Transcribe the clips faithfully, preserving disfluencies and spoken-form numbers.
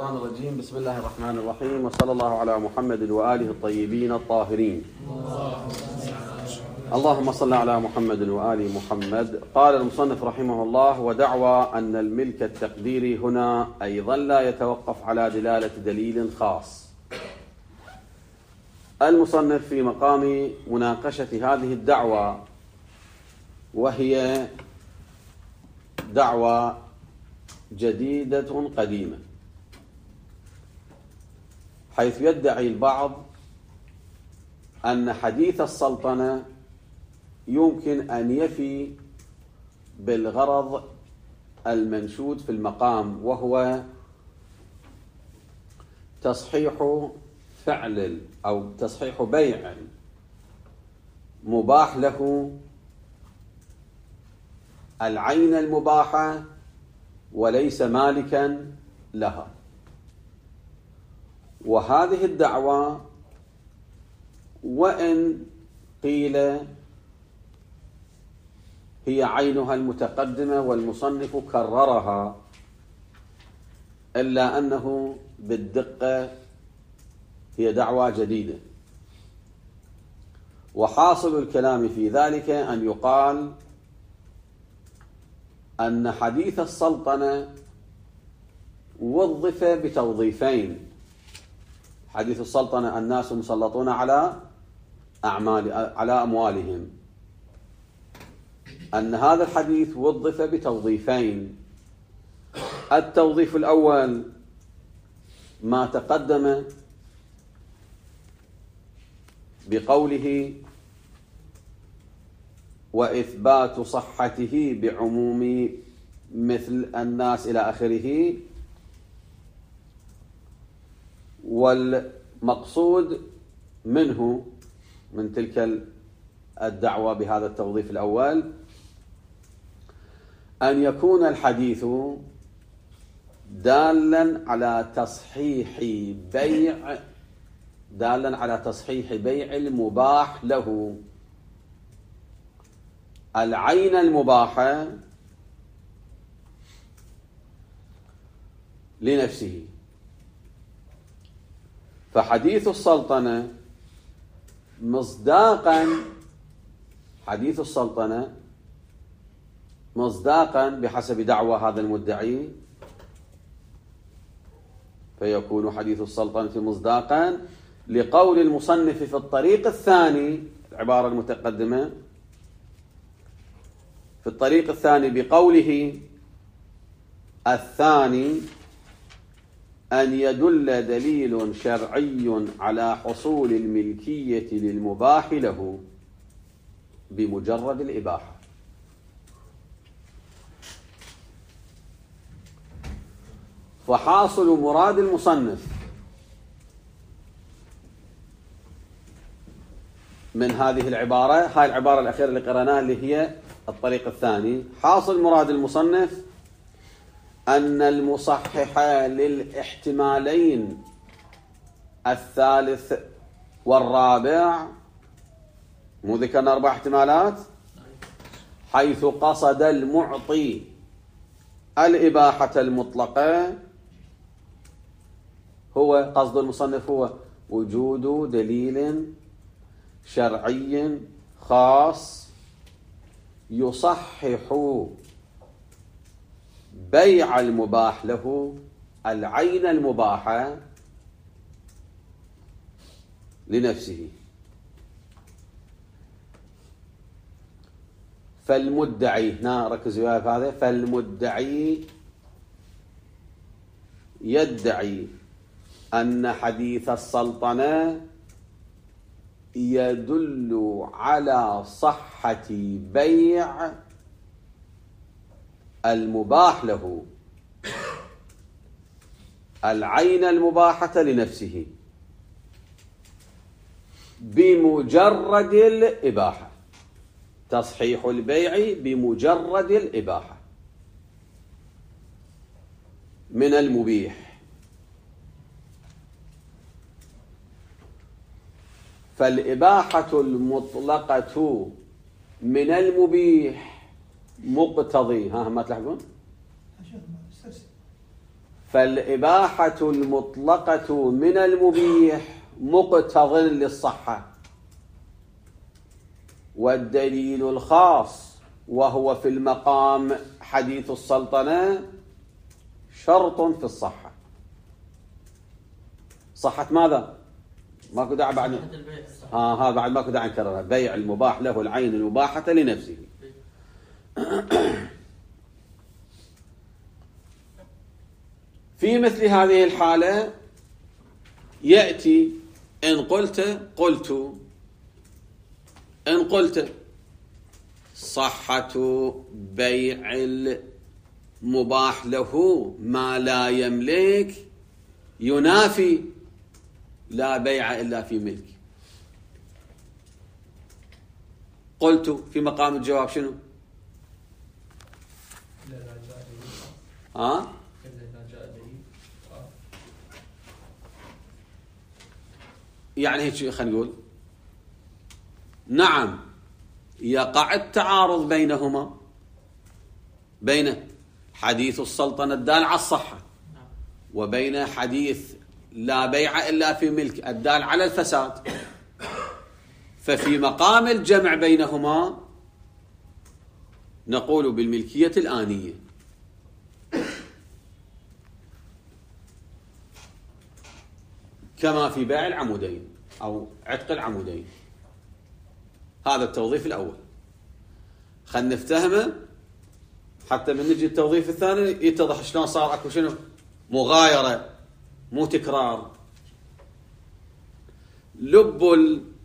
الشيطان الرجيم. بسم الله الرحمن الرحيم، وصلى الله على محمد وآله الطيبين الطاهرين. اللهم صل على محمد وآل محمد. قال المصنف رحمه الله: ودعوى أن الملك التقديري هنا أيضا لا يتوقف على دلالة دليل خاص. المصنف في مقام مناقشة هذه الدعوى، وهي دعوى جديدة قديمة، حيث يدعي البعض أن حديث السلطنة يمكن أن يفي بالغرض المنشود في المقام، وهو تصحيح فعل أو تصحيح بيع مباح له العين المباحة وليس مالكا لها. وهذه الدعوة وإن قيل هي عينها المتقدمة والمصنف كررها، إلا أنه بالدقة هي دعوة جديدة. وحاصل الكلام في ذلك أن يقال أن حديث السلطنة وظف بتوظيفين. حديث السلطنة الناس مسلطون على أعمال على أموالهم، أن هذا الحديث وظف بتوظيفين. التوظيف الأول ما تقدم بقوله: وإثبات صحته بعموم مثل الناس إلى آخره. والمقصود منه من تلك الدعوة بهذا التوظيف الأول أن يكون الحديث دالا على تصحيح بيع دالا على تصحيح بيع المباح له العين المباحة لنفسه. فحديث السلطنة مصداقا حديث السلطنة مصداقا بحسب دعوى هذا المدعي، فيكون حديث السلطنة مصداقا لقول المصنف في الطريق الثاني، العبارة المتقدمة في الطريق الثاني بقوله: الثاني أن يدل دليل شرعي على حصول الملكية للمباح له بمجرد الإباحة. فحاصل مراد المصنف من هذه العبارة، هاي العبارة الأخيرة اللي قرأناها اللي هي الطريق الثاني، حاصل مراد المصنف أن المصحح للاحتمالين الثالث والرابع، مو ذكرنا أربع احتمالات، حيث قصد المعطي الإباحة المطلقة، هو قصد المصنف هو وجود دليل شرعي خاص يصحح بيع المباح له العين المباحة لنفسه. فالمدعي، هنا ركزوا معي في هذا، فالمدعي يدعي أن حديث السلطنة يدل على صحة بيع المباح له العين المباحة لنفسه بمجرد الإباحة، تصحيح البيع بمجرد الإباحة من المبيح. فالإباحة المطلقة من المبيح مقتضي، ها ما تلاحظون؟ فالإباحة المطلقة من المبيح مقتض للصحة، والدليل الخاص وهو في المقام حديث السلطنة شرط في الصحة. صحة ماذا؟ ماكو داعي بعد اه هذا بعد ماكو داعي نكررها. بيع المباح له العين المباحة لنفسه. في مثل هذه الحالة يأتي إن قلت قلت إن قلت صحة بيع المباح له ما لا يملك ينافي لا بيع إلا في ملك. قلت في مقام الجواب شنو؟ ها؟ يعني هيك خلينا نقول نعم يقع التعارض بينهما، بين حديث السلطنة الدال على الصحة وبين حديث لا بيع إلا في ملك الدال على الفساد. ففي مقام الجمع بينهما نقول بالملكية الآنية، كما في بيع العمودين أو عتق العمودين. هذا التوظيف الأول، خلنا نفتهمه حتى من نجي التوظيف الثاني يتضح شلون صار اكو شنو مغايرة مو تكرار. لب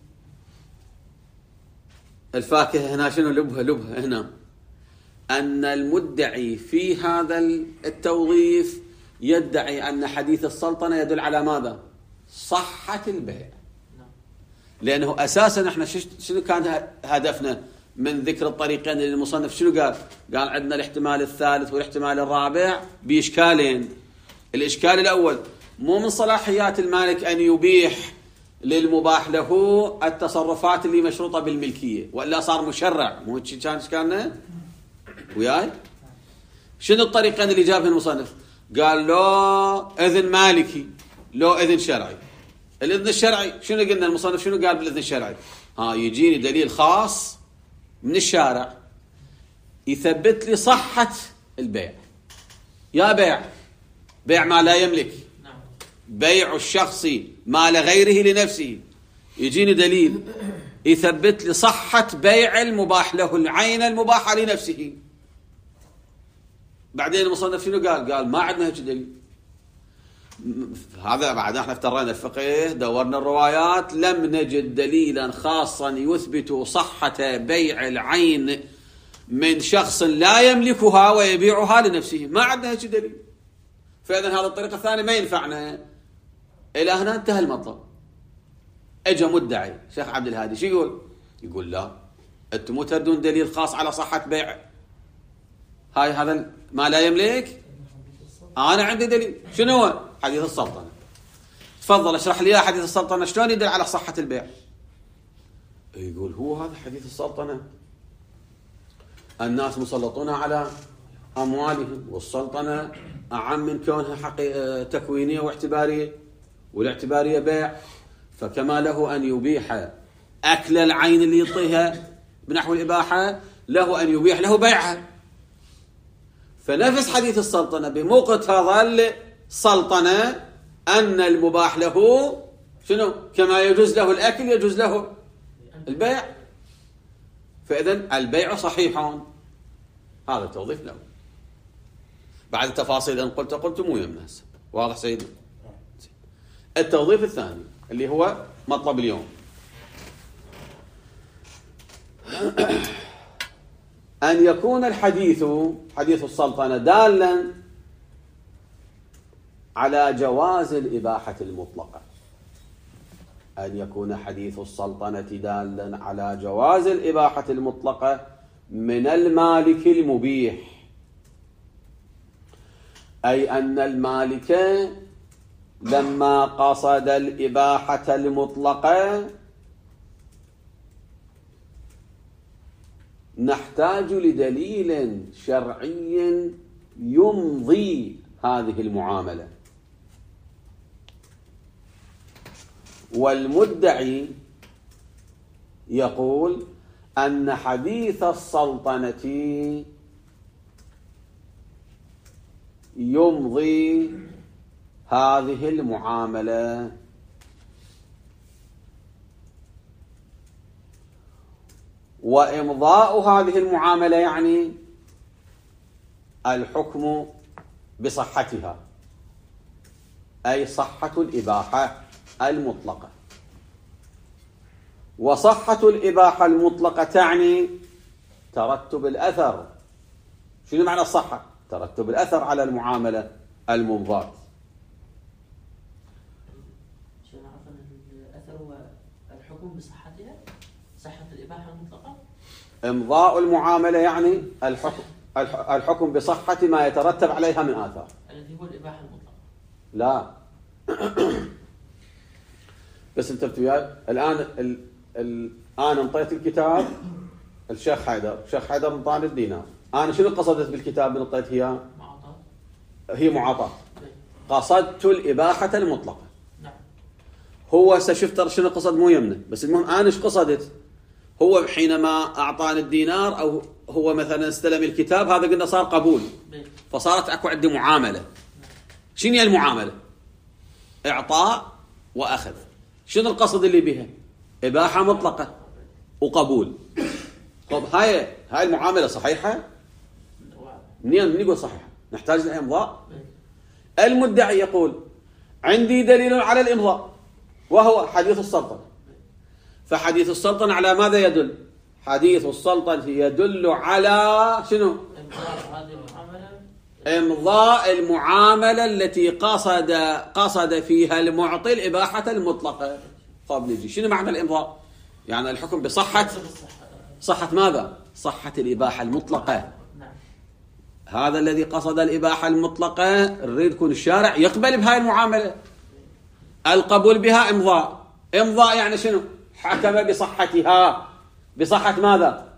الفاكهة هنا شنو لبها؟ لبها هنا أن المدعي في هذا التوظيف يدعي أن حديث السلطنة يدل على ماذا؟ صحة البيع. لأنه أساسا احنا شنو كان هدفنا من ذكر الطريقين للمصنف؟ شنو قال؟ قال عندنا الاحتمال الثالث والاحتمال الرابع بإشكالين. الإشكال الأول مو من صلاحيات المالك أن يبيح للمباح له التصرفات اللي مشروطة بالملكية، وإلا صار مشرع. مو هيك كان إشكالنا وياي؟ شنو الطريقين اللي جابها المصنف؟ قال لو إذن مالكي لو إذن شرعي. الإذن الشرعي شنو قلنا المصنف شنو قال بالإذن الشرعي؟ ها يجيني دليل خاص من الشارع يثبت لي صحة البيع. يا بيع بيع ما لا يملك، بيع الشخص ما لغيره لنفسه، يجيني دليل يثبت لي صحة بيع المباح له العين المباحة لنفسه. بعدين المصنف شنو قال؟ قال ما عندنا هيك دليل. هذا بعد احنا افترينا الفقه دورنا الروايات لم نجد دليلا خاصا يثبت صحة بيع العين من شخص لا يملكها ويبيعها لنفسه. ما عندنا هيك دليل. فإذا هذا الطريقة الثانية ما ينفعنا. إلى هنا انتهى المطلب. اجى مدعي شيخ عبد الهادي شو يقول؟ يقول لا انتم مو تردون دليل خاص على صحة بيع هاي هذا ما لا يملك. انا عندي دليل. شنو هو؟ حديث السلطنة. تفضل اشرح لي يا حديث السلطنة شلون يدل على صحة البيع. يقول هو هذا حديث السلطنة الناس مسلطون على أموالهم، والسلطنة أعم من كونها حقي... تكوينية واعتبارية، والاعتبارية بيع، فكما له أن يبيح أكل العين اللي يعطيها بنحو الإباحة له أن يبيح له بيعها. فنفس حديث السلطنة بمقتضى السلطنة أن المباح له شنو؟ كما يجوز له الأكل يجوز له البيع. فإذن البيع صحيح. هذا التوظيف له. بعد التفاصيل إن قلت قلت مو يمنا هسه. واضح سيدي؟ التوظيف الثاني اللي هو مطلب اليوم أن يكون الحديث حديث السلطنة دالا على جواز الإباحة المطلقة. أن يكون حديث السلطنة دالا على جواز الإباحة المطلقة من المالك المبيح، أي أن المالك لما قصد الإباحة المطلقة نحتاج لدليل شرعي يمضي هذه المعاملة. والمدعي يقول أن حديث السلطنة يمضي هذه المعاملة، وإمضاء هذه المعاملة يعني الحكم بصحتها، أي صحة الإباحة المطلقة. وصحة الإباحة المطلقة تعني ترتب الأثر. شنو معنى الصحة؟ ترتب الأثر على المعاملة الممضاة. عشان نعرف أن الأثر هو الحكم بصحتها، صحة الإباحة المطلقة. إمضاء المعاملة يعني الحكم الحكم بصحة ما يترتب عليها من آثار، الذي هو الإباحة المطلقة. لا بس انتبهوا وياي. الآن ال... ال... أنا انطيت الكتاب الشيخ حيدر، الشيخ حيدر انطاني الدينار، أنا شنو قصدت بالكتاب اللي انطيت إياه؟ معاطاة. هي معاطاة. قصدت الإباحة المطلقة. نعم. هو سشفت شنو قصد مو يمنه، بس المهم أنا ايش قصدت؟ هو حينما أعطاني الدينار أو هو مثلا استلم الكتاب، هذا قلنا صار قبول، فصارت أكو عندي معاملة. شنو هي المعاملة؟ إعطاء وأخذ. شنو القصد اللي بها؟ إباحة مطلقة وقبول. طب هاي هاي المعاملة صحيحة؟ منين من يقول صحيحة؟ نحتاج لها إمضاء. المدعي يقول عندي دليل على الإمضاء وهو حديث السلطنة. فحديث السلطنة على ماذا يدل؟ حديث السلطنة يدل على شنو؟ إمضاء المعاملة التي قصد قصد فيها المعطي الإباحة المطلقة. طب نجي شنو معنى الإمضاء؟ يعني الحكم بصحة صحة ماذا؟ صحة الإباحة المطلقة. هذا الذي قصد الإباحة المطلقة نريد يكون الشارع يقبل بهاي المعاملة. القبول بها إمضاء. إمضاء يعني شنو؟ حكم بصحتها. بصحة ماذا؟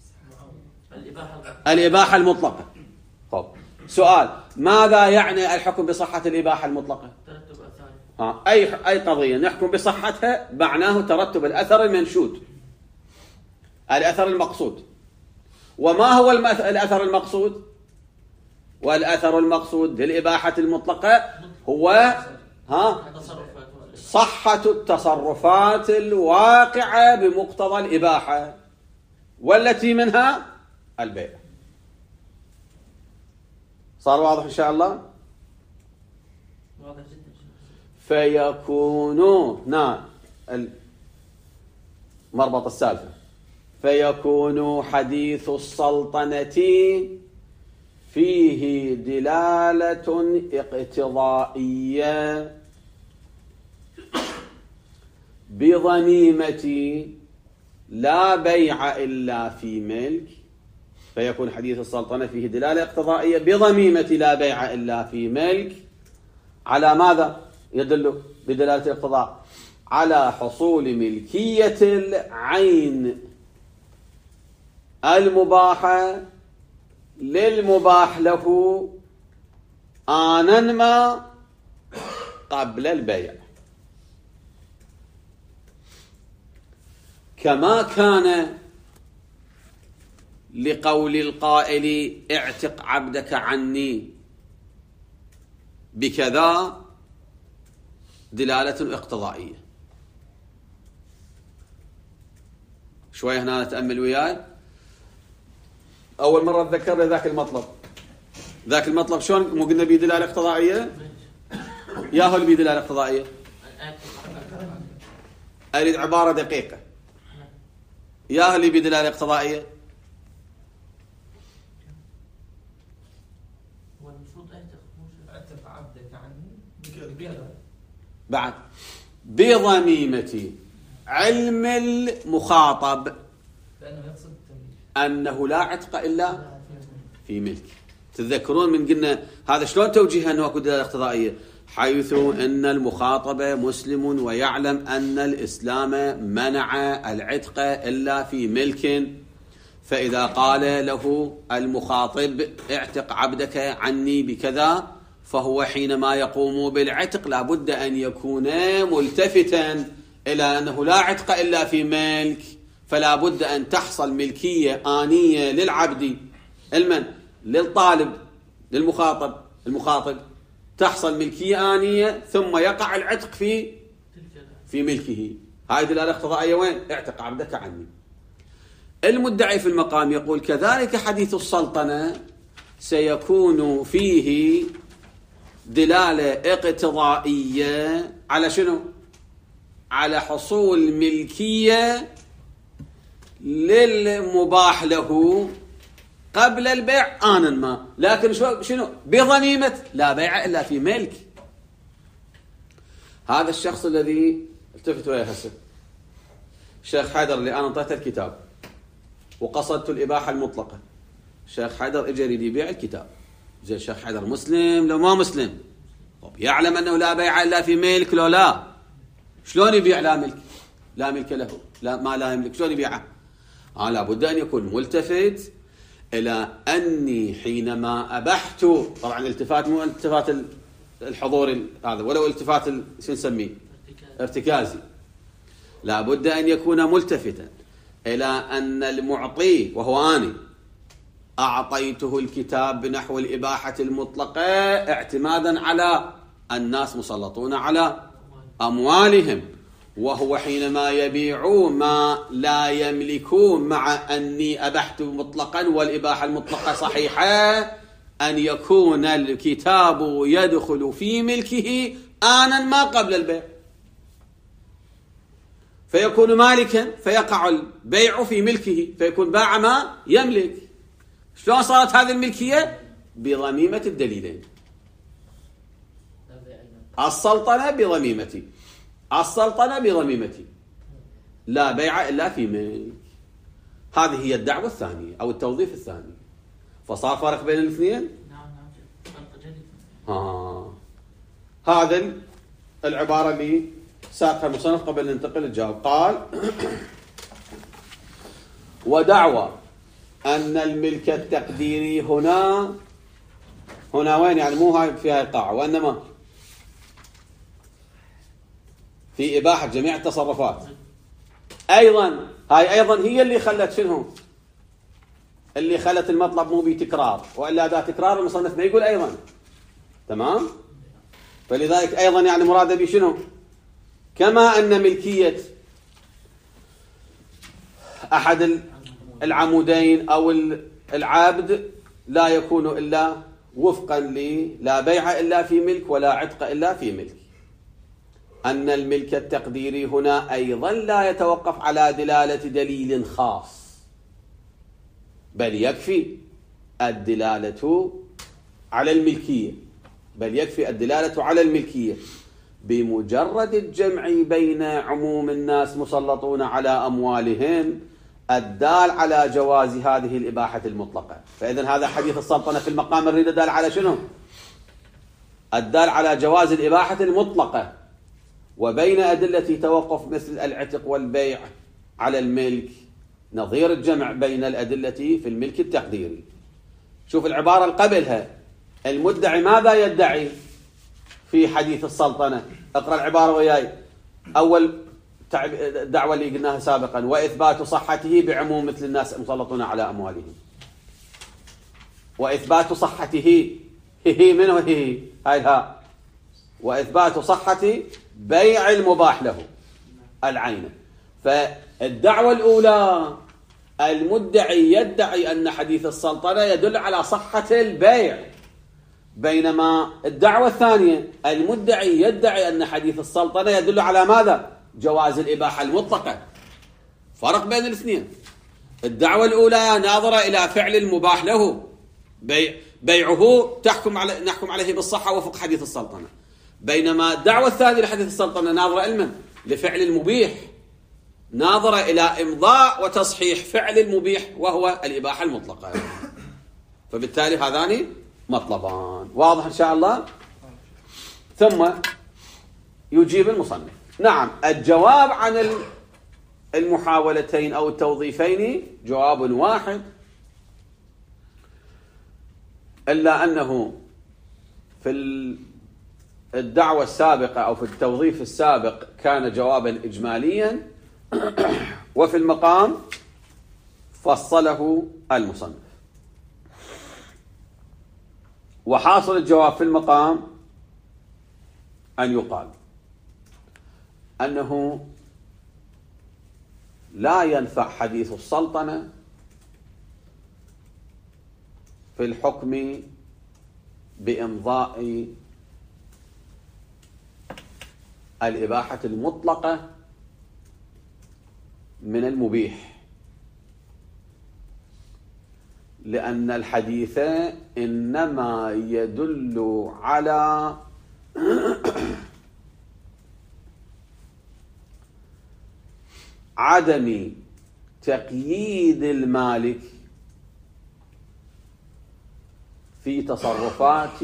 الإباحة المطلقة. طب سؤال، ماذا يعني الحكم بصحة الإباحة المطلقة؟ ترتب أثار. ها أي أي قضية نحكم بصحتها معناه ترتب الأثر المنشود، الأثر المقصود. وما هو الأثر المقصود؟ والأثر المقصود للإباحة المطلقة هو ها صحة التصرفات الواقعة بمقتضى الإباحة، والتي منها البيع. صار واضح إن شاء الله؟ واضح جدا. فيكون نعم المربط السالفة، فيكون حديث السلطنة فيه دلالة اقتضائية بضميمة لا بيع إلا في ملك. فيكون حديث السلطنة فيه دلالة اقتضائية بضميمة لا بيع إلا في ملك. على ماذا يدل بدلالة الاقتضاء؟ على حصول ملكية العين المباحة للمباح له آنا ما قبل البيع، كما كان لقول القائل اعتق عبدك عني بكذا دلالة اقتضائية. شوي هنا نتأمل وياي. أول مرة أتذكر ذاك المطلب ذاك المطلب شلون مو قلنا بيه دلالة اقتضائية؟ ياهو اللي بيه دلالة اقتضائية أريد عبارة دقيقة. ياهو اللي بيه دلالة اقتضائية بعد بضميمة علم المخاطب أنه لا عتق إلا في ملك. تذكرون من قلنا هذا شلون توجيه أنه أكو دلالة اقتضائية؟ حيث أن المخاطب مسلم ويعلم أن الإسلام منع العتق إلا في ملك، فإذا قال له المخاطب اعتق عبدك عني بكذا فهو حينما يقوم بالعتق لابد أن يكون ملتفتا إلى أنه لا عتق إلا في ملك، فلا بد أن تحصل ملكية آنية للعبد، المن للطالب للمخاطب المخاطب تحصل ملكية آنية ثم يقع العتق في في ملكه. هاي دلالة اقتضائية وين؟ اعتق عبدك عني. المدعي في المقام يقول كذلك حديث السلطنة سيكون فيه دلالة اقتضائية على شنو؟ على حصول ملكية للمباح له قبل البيع آنا ما، لكن شنو؟ بضميمة لا بيع إلا في ملك. هذا الشخص الذي التفت وياه هسه الشيخ حيدر اللي أنا انطيته الكتاب وقصدت الإباحة المطلقة، الشيخ حيدر اجى يريد يبيع الكتاب، زي الشيخ حيدر مسلم لو ما مسلم؟ طب يعلم أنه لا بيع إلا في ملك لو لا؟ شلون يبيع لا ملك؟ لا ملك له، لا ما لا يملك، شلون يبيعه؟ آه لابد أن يكون ملتفت إلى أني حينما أبحت، طبعا الالتفات مو التفات الحضور هذا ولو التفات شو نسميه ارتكازي، لابد أن يكون ملتفتا إلى أن المعطي وهو أنا أعطيته الكتاب بنحو الإباحة المطلقة اعتمادا على الناس مسلطون على أموالهم، وهو حينما يبيعوا ما لا يملكون مع أني أبحت مطلقا والإباحة المطلقة صحيحة أن يكون الكتاب يدخل في ملكه آنا ما قبل البيع، فيكون مالكا فيقع البيع في ملكه فيكون باع ما يملك. شلون صارت هذه الملكية؟ بضميمة الدليلين، السلطنة بضميمتي السلطنة بضميمتي لا بيع إلا في ملك. هذه هي الدعوة الثانية أو التوظيف الثاني. فصار فرق بين الاثنين؟ نعم نعم فرق جليل. آه. هذا العبارة اللي ساقها المصنف قبل أن ننتقل للجواب. قال ودعوى أن الملك التقديري هنا هنا وين؟ يعني مو هاي في هاي القاعة وإنما في إباحة جميع التصرفات. أيضا هاي أيضا هي اللي خلت شنو؟ اللي خلت المطلب مو بتكرار، وإلا ذا تكرار المصنف ما يقول أيضا. تمام؟ فلذلك أيضا يعني مراده بشنو؟ كما أن ملكية أحد العمودين أو العابد لا يكون إلا وفقا لا بيع إلا في ملك ولا عتق إلا في ملك، أن الملك التقديري هنا أيضا لا يتوقف على دلالة دليل خاص، بل يكفي الدلالة على الملكية بل يكفي الدلالة على الملكية بمجرد الجمع بين عموم الناس مسلطون على أموالهم الدال على جواز هذه الإباحة المطلقة. فإذن هذا حديث السلطنة في المقام الريد دال على شنو؟ الدال على جواز الإباحة المطلقة، وبين أدلة توقف مثل العتق والبيع على الملك نظير الجمع بين الأدلة في الملك التقديري. شوف العبارة اللي قبلها، المدعي ماذا يدعي في حديث السلطنة؟ اقرأ العبارة وياي. أول الدعوة اللي قلناها سابقا، وإثبات صحته بعموم مثل الناس مسلطون على أموالهم. وإثبات صحته هي من وهي هاي الها وإثبات صحة بيع المباح له العين. فالدعوة الأولى المدعي يدعي أن حديث السلطنة يدل على صحة البيع، بينما الدعوة الثانية المدعي يدعي أن حديث السلطنة يدل على ماذا؟ جواز الإباحة المطلقة. فرق بين الاثنين. الدعوة الأولى ناظرة إلى فعل المباح له، بيع بيعه تحكم على نحكم عليه بالصحة وفق حديث السلطنة، بينما الدعوة الثانية لحديث السلطنة ناظرة علما لفعل المبيح، ناظرة إلى إمضاء وتصحيح فعل المبيح وهو الإباحة المطلقة. فبالتالي هذان مطلبان. واضح إن شاء الله؟ ثم يجيب المصنف نعم الجواب عن المحاولتين أو التوظيفين جواب واحد، إلا أنه في الدعوة السابقة أو في التوظيف السابق كان جوابا إجماليا، وفي المقام فصله المصنف. وحاصل الجواب في المقام أن يقال أنه لا ينفع حديث السلطنة في الحكم بإمضاء الإباحة المطلقة من المبيح، لأن الحديث إنما يدل على عدم تقييد المالك في تصرفات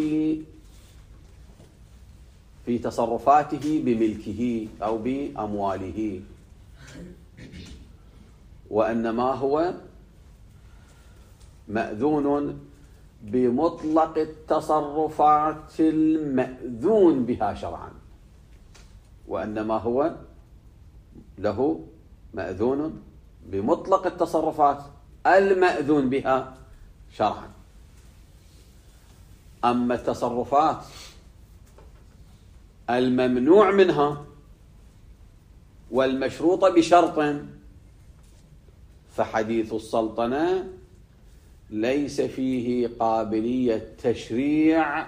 في تصرفاته بملكه أو بأمواله، وإنما هو مأذون بمطلق التصرفات المأذون بها شرعا، وإنما هو له مأذون بمطلق التصرفات المأذون بها شرعا. أما التصرفات الممنوع منها والمشروطة بشرط فحديث السلطنة ليس فيه قابلية تشريع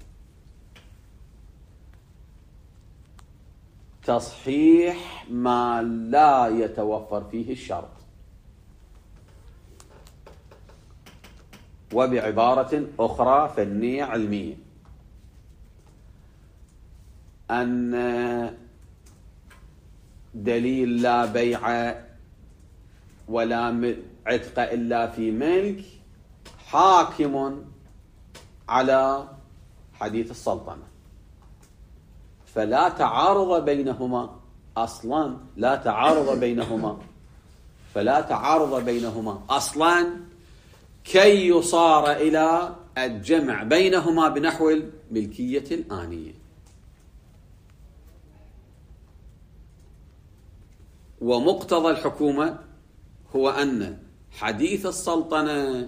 تصحيح ما لا يتوفر فيه الشرط. وبعبارة أخرى فنية علمية، أن دليل لا بيع ولا عتق إلا في ملك حاكم على حديث السلطنة، فلا تعارض بينهما أصلا، لا تعارض بينهما فلا تعارض بينهما أصلا كي يصار إلى الجمع بينهما بنحو الملكية الآنية. ومقتضى الحكومة هو أن حديث السلطنة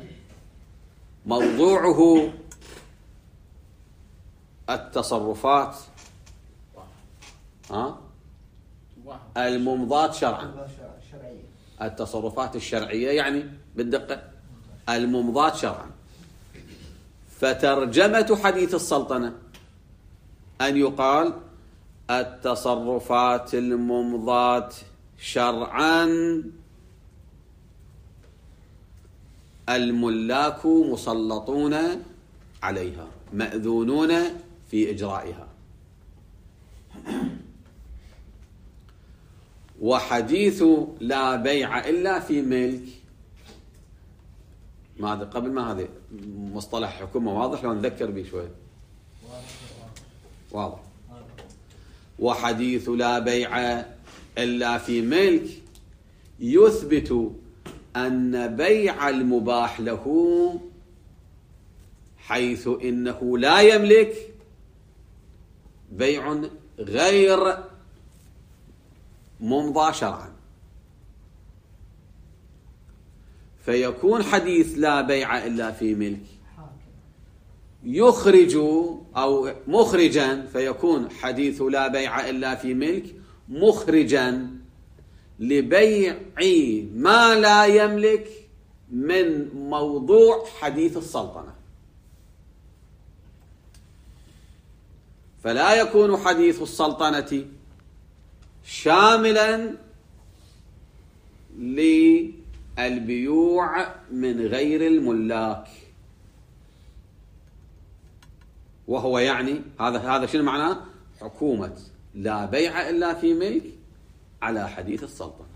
موضوعه التصرفات ها الممضاة شرعا، التصرفات الشرعية يعني بالدقة الممضاة شرعا. فترجمة حديث السلطنة أن يقال التصرفات الممضاة شرعا الملاك مسلطون عليها مأذونون في إجرائها. وحديث لا بيع إلا في ملك، ما هذا قبل ما هذا مصطلح حكومة واضح لو نذكر به شوي واضح. وحديث لا بيع إلا في ملك يثبت أن بيع المباح له حيث إنه لا يملك بيع غير ممضى شرعا، فيكون حديث لا بيع إلا في ملك يخرج أو مخرجا، فيكون حديث لا بيع إلا في ملك مخرجا لبيع ما لا يملك من موضوع حديث السلطنة. فلا يكون حديث السلطنة شاملا للبيوع من غير الملاك، وهو يعني هذا هذا شنو معناه؟ حكومة لا بيع إلا في ملك على حديث السلطنة.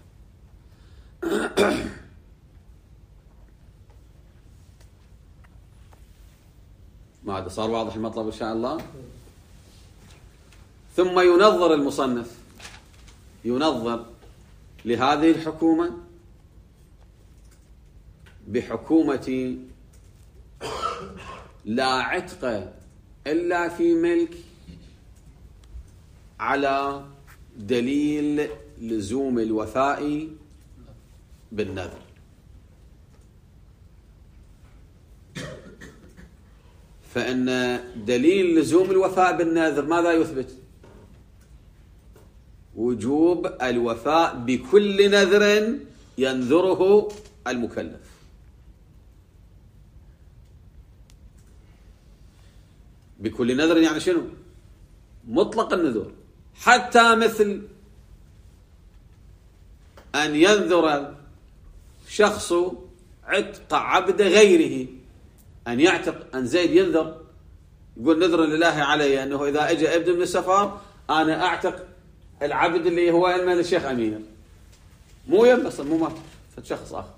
ما هذا صار واضح المطلب إن شاء الله. ثم ينظر المصنف ينظر لهذه الحكومة بحكومة لا عتق إلا في ملك على دليل لزوم الوفاء بالنذر. فإن دليل لزوم الوفاء بالنذر ماذا يثبت؟ وجوب الوفاء بكل نذر ينذره المكلف. بكل نذر يعني شنو؟ مطلق النذور، حتى مثل أن ينذر شخص عتق عبد غيره، أن يعتق، أن زيد ينذر يقول نذر لله علي أنه إذا أجى ابن من السفر أنا أعتق العبد اللي هو المال الشيخ أمير، مو ينبصر، مو ما شخص آخر.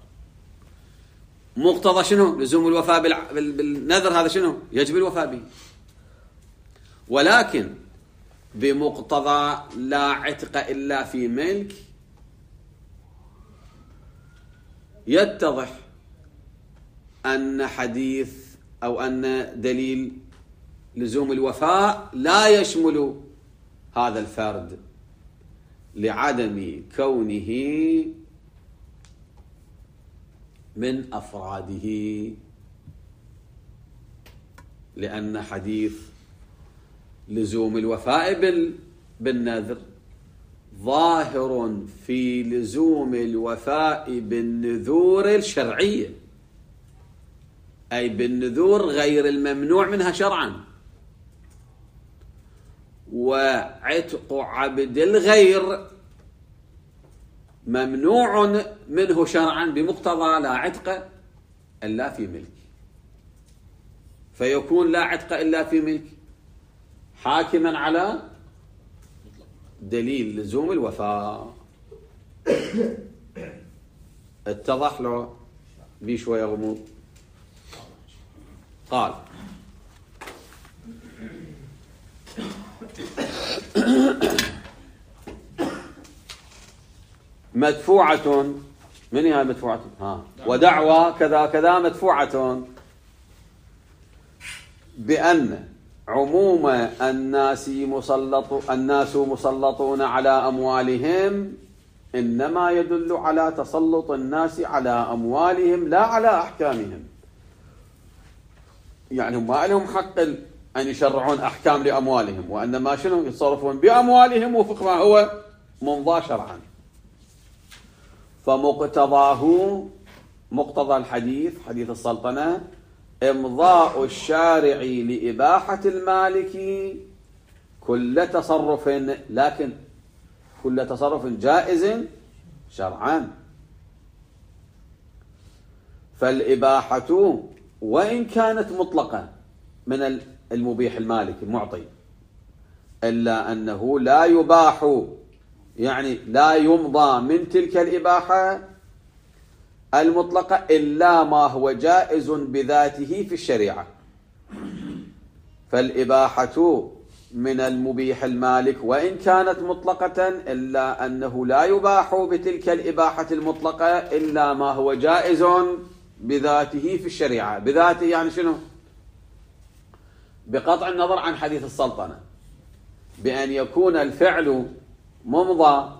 مقتضى شنو؟ لزوم الوفاء بالنذر، هذا شنو؟ يجب الوفاء به. ولكن بمقتضى لا عتق إلا في ملك يتضح أن حديث أو أن دليل لزوم الوفاء لا يشمل هذا الفرد لعدم كونه من أفراده، لأن حديث لزوم الوفاء بالنذر ظاهر في لزوم الوفاء بالنذور الشرعية، أي بالنذور غير الممنوع منها شرعا. وعتق عبد الغير ممنوع منه شرعا بمقتضى لا عتق إلا في ملك، فيكون لا عتق إلا في ملك حاكما على دليل لزوم الوفاء. اتضح له بشوية غموض. قال مدفوعة، من هي مدفوعة؟ ها ودعوى كذا كذا مدفوعة بأن عموم الناس مسلط الناس مسلطون على أموالهم إنما يدل على تسلط الناس على أموالهم لا على أحكامهم. يعني هم ما لهم حق أن يشرعون أحكام لأموالهم، وإنما شنو يتصرفون بأموالهم وفق ما هو منضى شرعا. فمقتضاه مقتضى الحديث حديث السلطنة إمضاء الشارع لإباحة المالك كل تصرف، لكن كل تصرف جائز شرعا. فالإباحة وإن كانت مطلقة من المبيح المالك المعطي، إلا أنه لا يباح، يعني لا يمضى من تلك الإباحة المطلقة إلا ما هو جائز بذاته في الشريعة. فالإباحة من المبيح المالك وإن كانت مطلقة إلا أنه لا يباح بتلك الإباحة المطلقة إلا ما هو جائز بذاته في الشريعة. بذاته يعني شنو؟ بقطع النظر عن حديث السلطنة، بأن يكون الفعل ممضى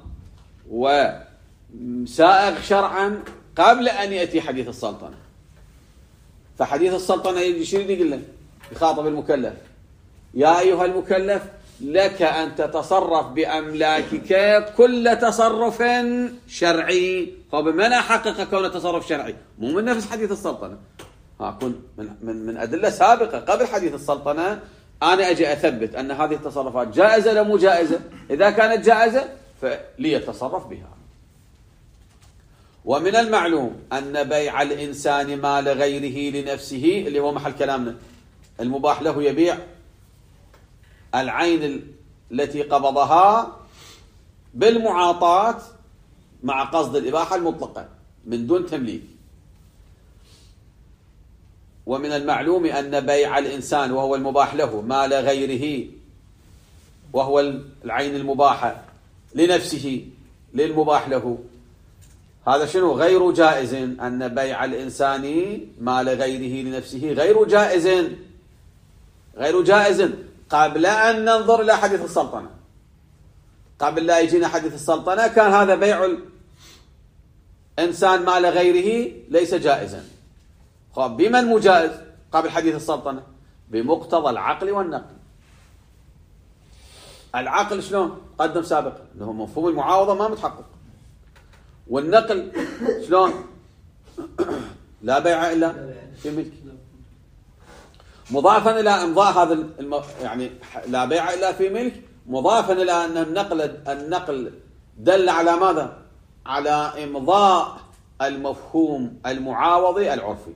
وسائغ شرعا قبل أن يأتي حديث السلطنة. فحديث السلطنة يجي شنو يقول له؟ يخاطب المكلف: يا أيها المكلف لك أن تتصرف بأملاكك كل تصرف شرعي. فبمن أحقق كون تصرف شرعي؟ مو من نفس حديث السلطنة، هكون من, من, من أدلة سابقة قبل حديث السلطنة. أنا أجي أثبت أن هذه التصرفات جائزة لا مو جائزة. إذا كانت جائزة فليتصرف بها. ومن المعلوم أن بيع الإنسان مال غيره لنفسه، اللي هو محل كلامنا، المباح له يبيع العين التي قبضها بالمعاطاة مع قصد الإباحة المطلقة من دون تمليك. ومن المعلوم أن بيع الإنسان وهو المباح له مال غيره وهو العين المباحة لنفسه للمباح له، هذا شنو؟ غير جائز. أن بيع الإنسان مال غيره لنفسه غير جائز غير جائز قبل أن ننظر إلى حديث السلطنة. قبل لا يجينا حديث السلطنة كان هذا بيع الإنسان مال غيره ليس جائزا. خب بمن مجائز قبل حديث السلطنة؟ بمقتضى العقل والنقل. العقل شلون؟ قدم سابقا اللي هو مفهوم المعاوضة ما متحقق. والنقل شلون؟ لا بيع إلا في ملك. مضافا إلى إمضاء هذا الم... يعني لا بيع إلا في ملك، مضافا إلى أن النقل النقل دل على ماذا؟ على إمضاء المفهوم المعاوضي العرفي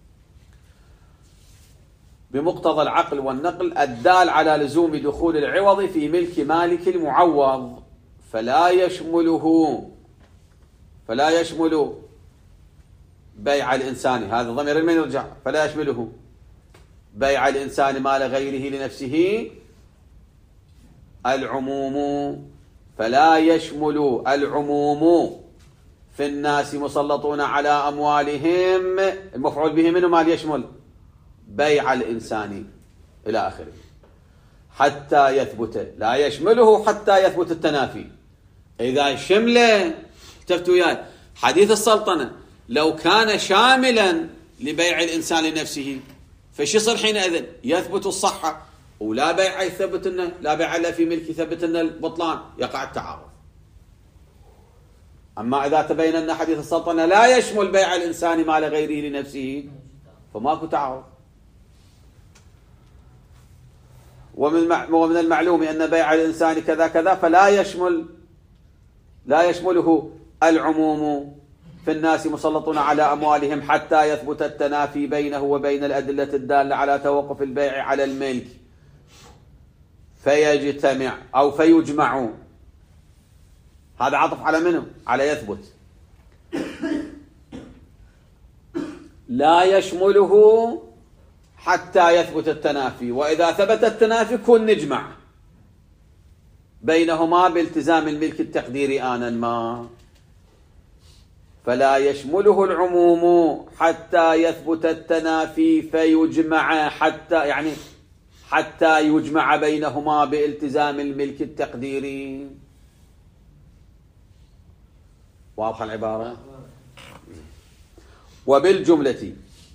بمقتضى العقل والنقل الدال على لزوم دخول العوض في ملك مالك المعوض، فلا يشمله فلا يشمل بيع الإنسان، هذا الضمير من يرجع، فلا يشمله بيع الإنسان مال غيره لنفسه العموم، فلا يشمل العموم في الناس مسلطون على أموالهم، المفعول به منه مال يشمل بيع الإنسان إلى آخره حتى يثبت، لا يشمله حتى يثبت التنافي. إذا شمله التفتوا وياي حديث السلطنة لو كان شاملا لبيع الإنسان لنفسه فش يصير حينئذ؟ يثبت الصحة ولا بيع يثبت انه لا بيع الا في ملك يثبت انه البطلان، يقع التعارض. اما اذا تبين ان حديث السلطنة لا يشمل بيع الانسان مال غيره لنفسه فماكو تعارض. ومن المعلوم ان بيع الانسان كذا كذا فلا يشمل لا يشمله العموم في الناس مسلطون على أموالهم حتى يثبت التنافي بينه وبين الأدلة الدالة على توقف البيع على الملك فيجتمع أو فيجمع. هذا عطف على منه؟ على يثبت. لا يشمله حتى يثبت التنافي، وإذا ثبت التنافي كن نجمع بينهما بالتزام الملك التقديري آنا ما، فلا يشمله العموم حتى يثبت التنافي فيجمع، حتى يعني حتى يجمع بينهما بالتزام الملك التقديري. واضحة العبارة؟ وبالجملة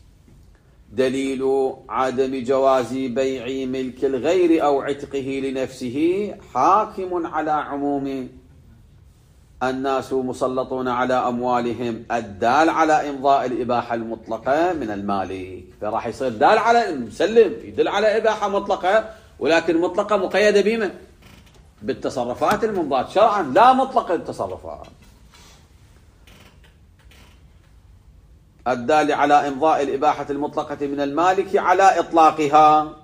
دليل عدم جواز بيع ملك الغير أو عتقه لنفسه حاكم على عموم الناس مسلطون على أموالهم الدال على إمضاء الإباحة المطلقة من المالك، فراح يصير دال على مسلم يدل على إباحة مطلقة، ولكن مطلقة مقيدة بما بالتصرفات الممضاة شرعا، لا مطلقة التصرفات. الدال على إمضاء الإباحة المطلقة من المالك على إطلاقها،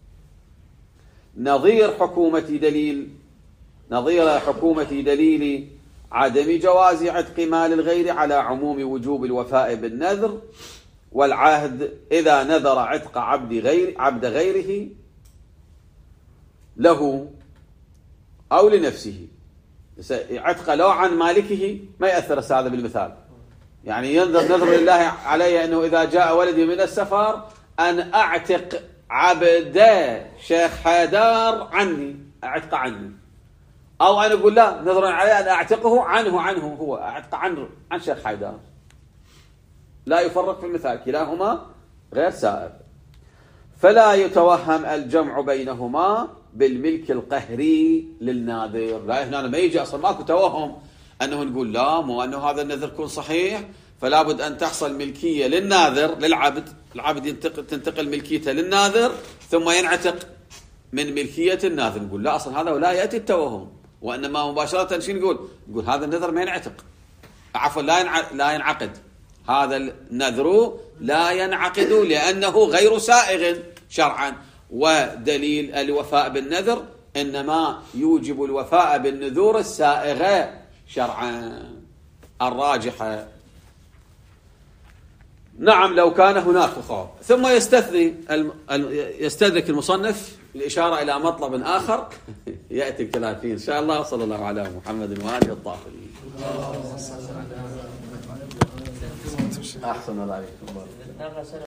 نظير حكومة دليل نظير حكومة دليل عدم جواز عتق مال الغير على عموم وجوب الوفاء بالنذر والعهد إذا نذر عتق عبد غير عبد غيره له أو لنفسه. عتق لو عن مالكه ما يأثر هذا بالمثال، يعني ينذر نذر لله علي أنه إذا جاء ولدي من السفر أن أعتق عبد شيخ حيدار عني، أعتق عني، أو أنا أقول لا نذر علي أن أعتقه عنه عنه هو أعتق عنه عن شيخ حيدار، لا يفرق في المثال، كلاهما غير سائر. فلا يتوهم الجمع بينهما بالملك القهري للناذر. لا هنا ما يجي أصلا ماكو توهم أنه نقول لا مو أنه هذا النذر يكون صحيح فلا بد أن تحصل ملكية للناذر للعبد، العبد ينتقل تنتقل ملكيته للناذر ثم ينعتق من ملكية الناذر. نقول لا أصلا هذا ولا يأتي التوهم، وإنما مباشرة شو نقول؟ نقول هذا النذر ما ينعتق، عفوا لا ينع... لا ينعقد، هذا النذر لا ينعقد لأنه غير سائغ شرعا، ودليل الوفاء بالنذر إنما يوجب الوفاء بالنذور السائغة شرعا الراجحة. نعم لو كان هناك خوف. ثم يستثني الم... يستدرك المصنف الإشارة إلى مطلب آخر يأتي الكلام فيه إن شاء الله. صلى الله على محمد وآله الطاهرين. أحسن الله عليكم.